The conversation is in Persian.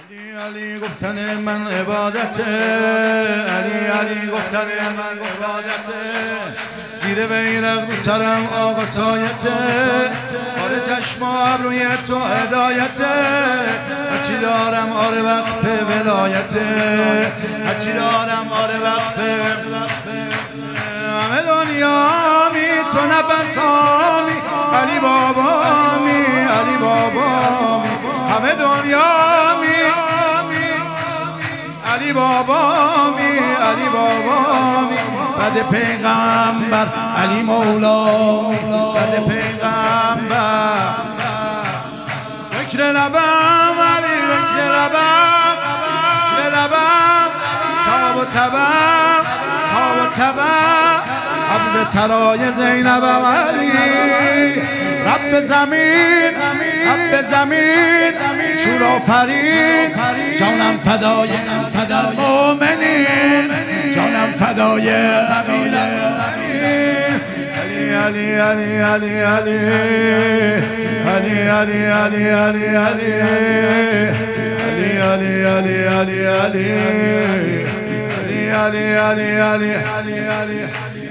علی گفتن من عبادته، علی گفتن من عبادته، زیر بیرق رو سرم آقا سایته، آره چشم و ابروی تو هدایته، هرچی دارم آره وقف ولایته، هرچی دارم آره وقف همه دنیامی تو نفسامی، علی بابامی علی بابامی همه دنیامی، علی بابامی علی بابامی بعد پیغمبر علی مولامی، بعد پیغمبر ذکر لبم علی ذکر لبم، ذکر لبم تاب و تبم تاب و تبم عبد سرای زینبم علی رب زمین رب زمین شور آفرین جانم فدای المؤمنین جانم فدای امیر علی علی علی علی علی علی علی علی علی علی علی علی علی علی علی علی علی علی علی